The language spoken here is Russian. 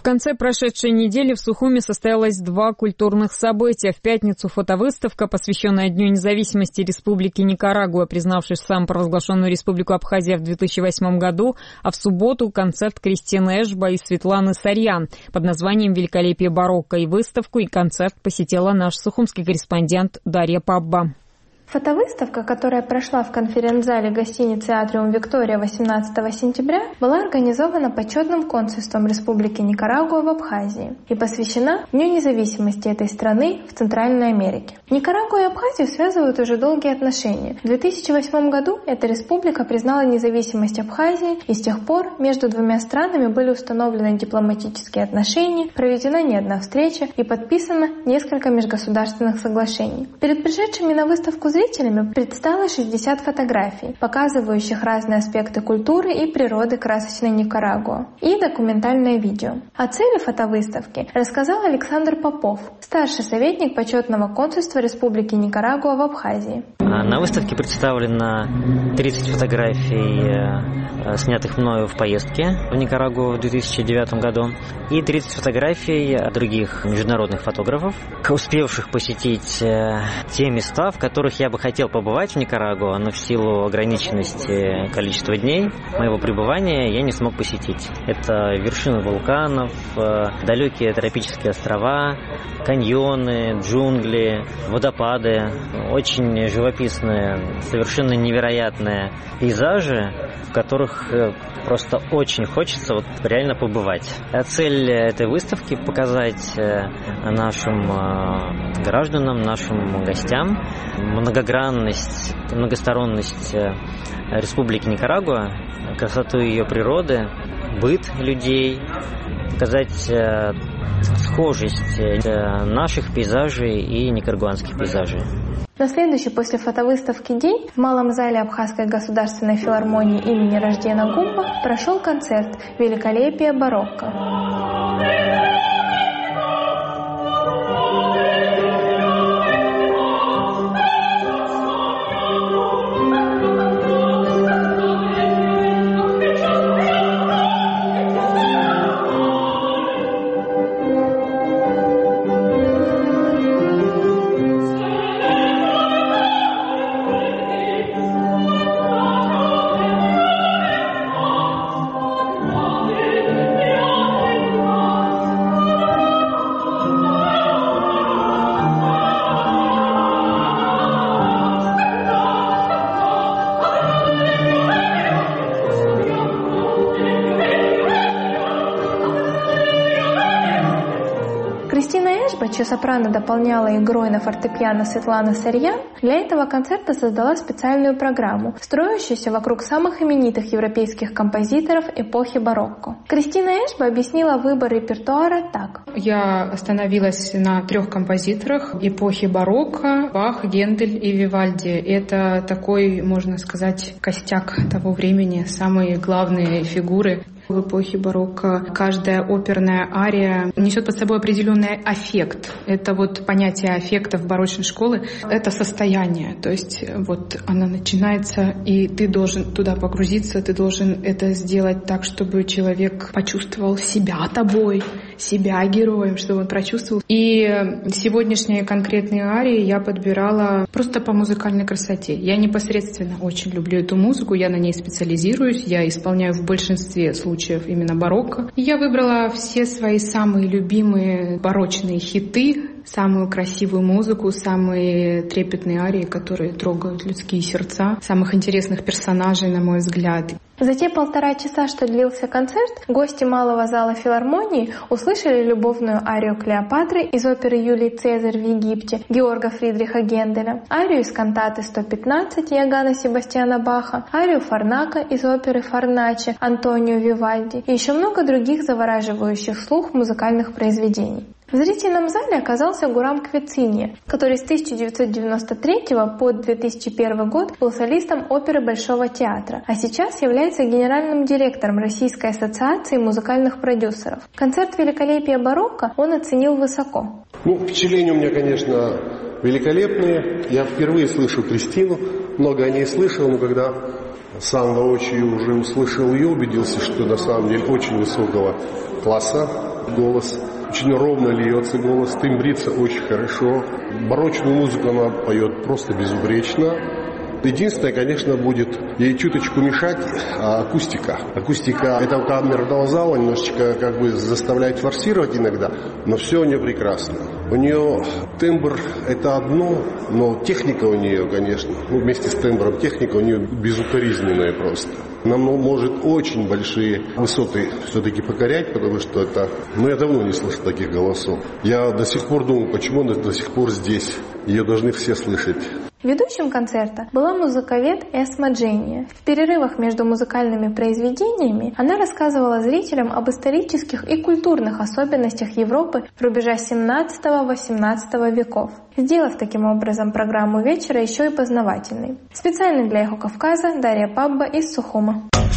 конце прошедшей недели в Сухуми состоялось два культурных события. В пятницу фотовыставка, посвященная Дню независимости Республики Никарагуа, признавшей самопровозглашенную Республику Абхазия в 2008 году, а в субботу концерт Кристины Эшба и Светланы Сарьян под названием «Великолепие барокко». И выставку, и концерт посетила наш сухумский корреспондент Дарья Пабба. Фотовыставка, которая прошла в конференц-зале гостиницы «Атриум Виктория» 18 сентября, была организована почетным консульством Республики Никарагуа в Абхазии и посвящена Дню независимости этой страны в Центральной Америке. Никарагуа и Абхазию связывают уже долгие отношения. В 2008 году эта республика признала независимость Абхазии, и с тех пор между двумя странами были установлены дипломатические отношения, проведена не одна встреча и подписано несколько межгосударственных соглашений. Перед пришедшими на выставку зрителями предстало 60 фотографий, показывающих разные аспекты культуры и природы красочной Никарагуа, и документальное видео. О цели фотовыставки рассказал Александр Попов, старший советник почетного консульства Республики Никарагуа в Абхазии. На выставке представлено 30 фотографий, снятых мною в поездке в Никарагуа в 2009 году, и 30 фотографий других международных фотографов, успевших посетить те места, в которых я бы хотел побывать в Никарагуа, но в силу ограниченности количества дней моего пребывания я не смог посетить. Это вершины вулканов, далекие тропические острова, каньоны, джунгли, водопады, очень живописные, совершенно невероятные пейзажи, в которых просто очень хочется реально побывать. А цель этой выставки — показать нашим гражданам, нашим гостям многогранность, многосторонность Республики Никарагуа, красоту ее природы, быт людей, показать схожесть наших пейзажей и никарагуанских пейзажей. На следующий после фотовыставки день в Малом зале Абхазской государственной филармонии имени Раждена Гумба прошел концерт «Великолепие барокко». Кристина Эшба, чье сопрано дополняла игрой на фортепиано Светлана Сарьян, для этого концерта создала специальную программу, строящуюся вокруг самых именитых европейских композиторов эпохи барокко. Кристина Эшба объяснила выбор репертуара так. Я остановилась на 3 композиторах эпохи барокко: Бах, Гендель и Вивальди. Это такой, можно сказать, костяк того времени, самые главные фигуры. В эпохе барокко каждая оперная ария несет под собой определенный аффект. Это понятие аффекта в барочной школе — это состояние. То есть она начинается, и ты должен туда погрузиться, ты должен это сделать так, чтобы человек почувствовал себя тобой, себя героем, чтобы он прочувствовал. И сегодняшние конкретные арии я подбирала просто по музыкальной красоте. Я непосредственно очень люблю эту музыку, я на ней специализируюсь, я исполняю в большинстве случаев именно барокко. И я выбрала все свои самые любимые барочные хиты, самую красивую музыку, самые трепетные арии, которые трогают людские сердца, самых интересных персонажей, на мой взгляд. За те 1,5 часа, что длился концерт, гости Малого зала филармонии услышали любовную арию Клеопатры из оперы Юлий Цезарь в Египте Георга Фридриха Генделя, арию из кантаты 115 Иоганна Себастьяна Баха, арию Фарнака из оперы Фарначе Антонио Вивальди и еще много других завораживающих слух музыкальных произведений. В зрительном зале оказался Гурам Квецинья, который с 1993 по 2001 год был солистом оперы Большого театра, а сейчас является генеральным директором Российской ассоциации музыкальных продюсеров. Концерт «Великолепие барокко» он оценил высоко. Впечатление у меня, конечно, великолепные. Я впервые слышу Кристину, много о ней слышал, но когда сам воочию уже услышал ее, убедился, что на самом деле очень высокого класса голос. Очень ровно льется голос, тембрится очень хорошо. Барочную музыку она поет просто безупречно. Единственное, конечно, будет ей чуточку мешать акустика. Акустика этого камерного зала немножечко как бы заставляет форсировать иногда, но все у нее прекрасно. У нее тембр – это одно, но техника у нее, конечно, вместе с тембром техника у нее безукоризненная просто. Она может очень большие высоты все-таки покорять, потому что это... я давно не слышал таких голосов. Я до сих пор думаю, почему она до сих пор здесь. Ее должны все слышать. Ведущим концерта была музыковед Эсма Дженния. В перерывах между музыкальными произведениями она рассказывала зрителям об исторических и культурных особенностях Европы рубежа 17-18 веков, сделав таким образом программу вечера еще и познавательной. Специально для «Эхо Кавказа» Дарья Пабба из Сухума.